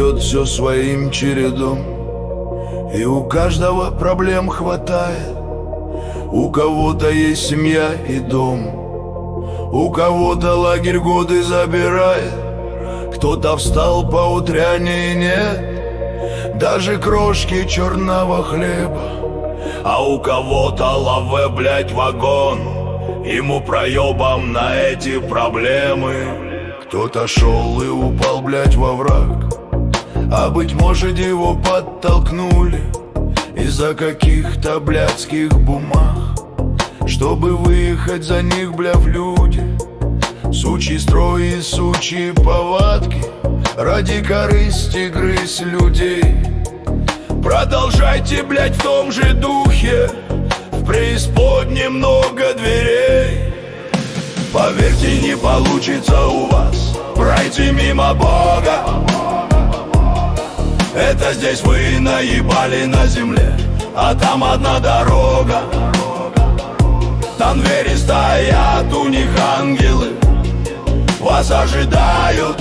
идет все своим чередом, и у каждого проблем хватает. У кого-то есть семья и дом, у кого-то лагерь годы забирает. Кто-то встал по утряне и нет даже крошки черного хлеба. А у кого-то лаве, блять, вагон, ему проебом на эти проблемы. Кто-то шел и упал, блять, во враг, а быть может его подтолкнули из-за каких-то блядских бумаг, чтобы выехать за них, бля, в люди. Сучий строй и сучьи повадки ради корысти грызть людей. Продолжайте, блядь, в том же духе, в преисподне много дверей. Поверьте, не получится у вас пройти мимо Бога. Это здесь вы наебали на земле, а там одна дорога. Там двери стоят, у них ангелы вас ожидают.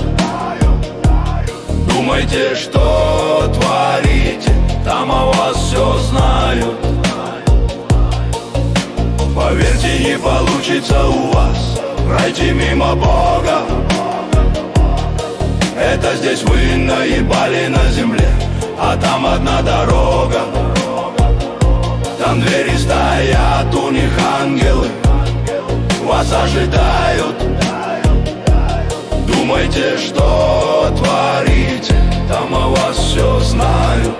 Думайте, что творите, там о вас все знают. Поверьте, не получится у вас пройти мимо Бога. Это здесь вы наебали на земле, а там одна дорога. Там двери стоят, у них ангелы вас ожидают. Думайте, что творите, там о вас все знают.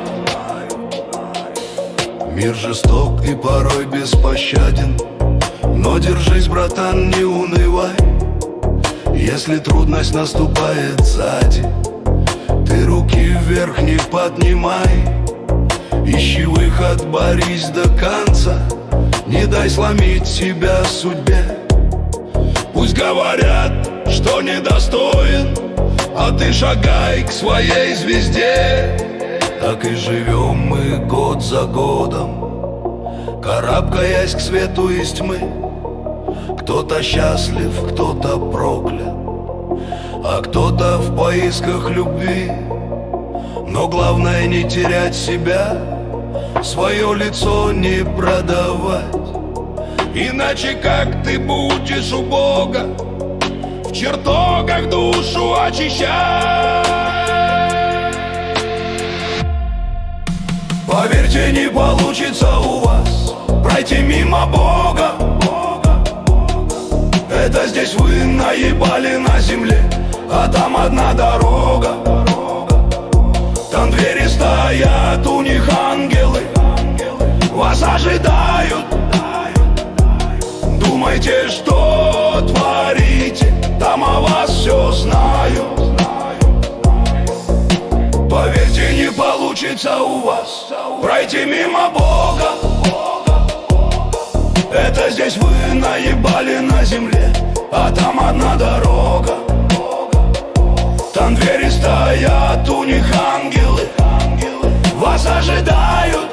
Мир жесток и порой беспощаден, но держись, братан, не унывай. Если трудность наступает сзади, ты руки вверх не поднимай. Ищи выход, борись до конца, не дай сломить себя судьбе. Пусть говорят, что недостоин, а ты шагай к своей звезде. Так и живем мы год за годом, карабкаясь к свету из тьмы. Кто-то счастлив, кто-то проклят, а кто-то в поисках любви. Но главное не терять себя, свое лицо не продавать. Иначе как ты будешь у Бога в чертогах душу очищать? Поверьте, не получится у вас пройти мимо Бога. Это здесь вы наебали на земле, а там одна дорога. Там двери стоят, у них ангелы вас ожидают. Думайте, что творите, там о вас все знают. Поверьте, не получится у вас пройти мимо Бога. Это здесь вы наебали на земле, а там одна дорога. Там двери стоят, у них ангелы вас ожидают.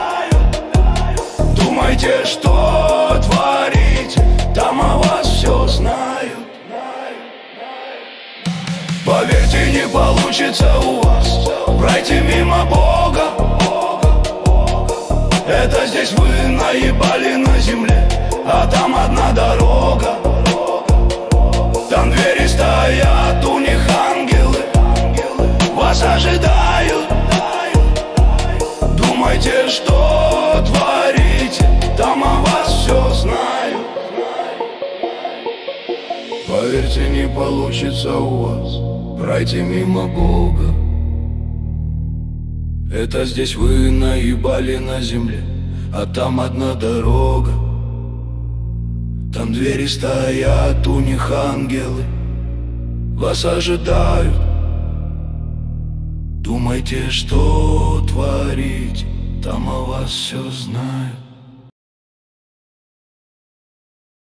Думайте, что творите, там о вас все знают. Поверьте, не получится у вас пройти мимо Бога. Это здесь вы наебали на земле, а там одна дорога. Там двери стоят, у них ангелы вас ожидают. Думайте, что творите, там о вас все знают. Поверьте, не получится у вас пройти мимо Бога. Это здесь вы наебали на земле, а там одна дорога. Там двери стоят, у них ангелы вас ожидают. Думайте, что творите, там о вас все знают.